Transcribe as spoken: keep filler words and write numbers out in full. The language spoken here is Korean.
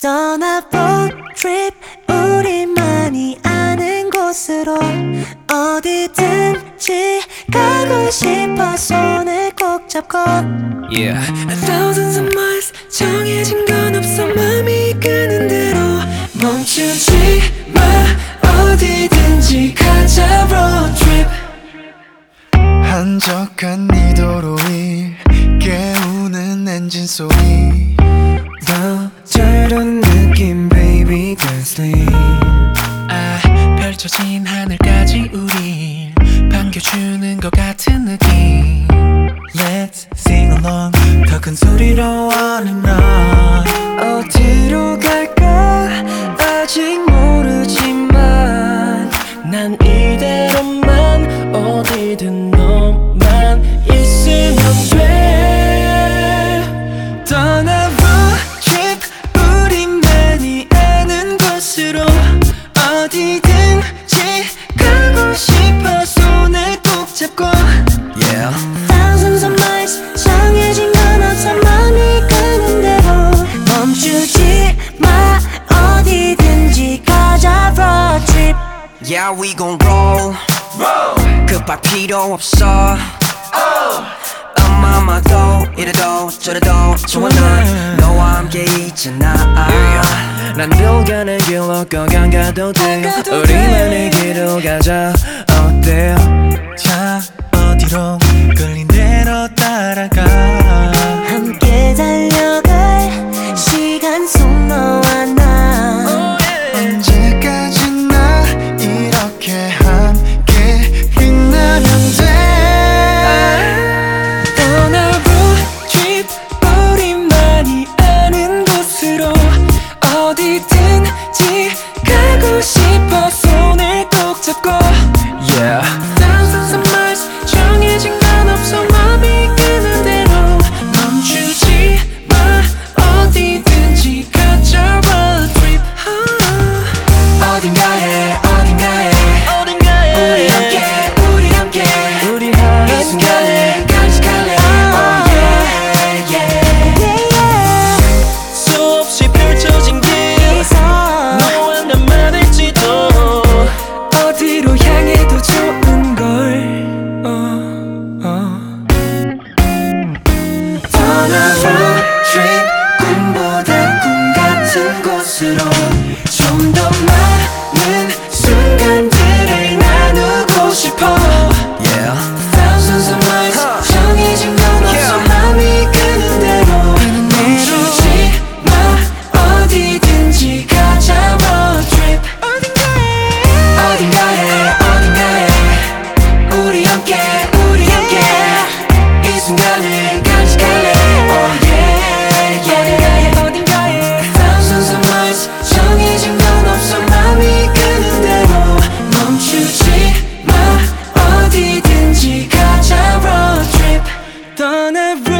떠나볼 트립 우리만이 아는 곳으로 어디든지 가고 싶어 손을 꼭 잡고 Yeah. Thousands of miles 정해진 건 없어 맘이 끄는 대로 멈추지 마 어디든지 가자 road trip 한적한 이 도로 위 깨우는 엔진 소리 더 저런 느낌 baby don't sleep 아 펼쳐진 하늘까지 우릴 반겨주는 것 같은 느낌 Let's sing along 더 큰 소리로 on and on 어디로 갈까 아직 모르지만 난 이대로만 어디든 너만 있으면 돼 떠나볼 trip 우리만이 아는 곳으로 어디든지 가고 싶어 손을 꼭 잡고 Yeah Thousands of miles 정해진 건 없어 맘이 가는 대로 멈추지 마 어디든지 가자 road trip Yeah, we gon' roll, roll. 급할 필요 없어 oh. 엄마마도 이래도 저래도 좋아 난 너와 함께 있잖아 yeah. 난 돌가는 길로 꼭 안 가도 돼 우리만의 길로 가자 어때 자 어디로 끌린 대로 따라가 함께 달려갈 시간 속 너와 나 언제까지나 이렇게 함께 빛나면 돼 떠나볼 trip 우리만이 아는 곳으로 어디든지 가고 싶어 손을 꼭 잡고 Yeah Thousands of miles 정해진 건 없어 맘이 끄는 대로 멈추지 마 어디든지 가자 road trip 어딘가에 어딘가에 어딘가에 우리 함께 우리 함께 우리 이 함께 순간을 간직할래 Oh yeah yeah 수없이 펼쳐진 길 너와 나만 할지도 어디로 향해도 좋은 걸 어, 어. 떠나볼 trip 꿈보다 꿈 같은 곳으로 좀 더 많은 순간들을 나누고 싶어 Yeah Thousands of miles 정해진 건 없어 맘이 끄는 대로 멈추지 마 어디든지 가자 road trip 어딘가에 어딘가에 우리 함께 우리 함께 이 순간을 간직할래 Oh yeah yeah 어딘가에 Thousands of miles 정해진 건 없어 맘이 끄는 대로 멈추지 마 어디든지 가자 road trip 떠나볼